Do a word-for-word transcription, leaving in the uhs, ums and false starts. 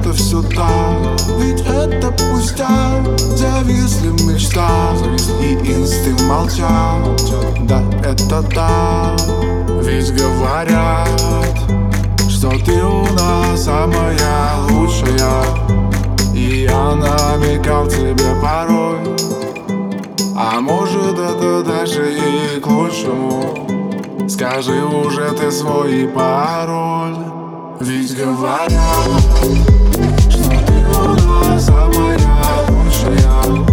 это все так, ведь это пустяк. Зависли в мечтах, и инстинкт молчал. Да, это так, ведь говорят, что ты у нас самая лучшая. И я намекал тебе порой, а может это даже и к лучшему. Скажи уже ты свой пароль, ведь говорят, что ты у нас самая лучшая.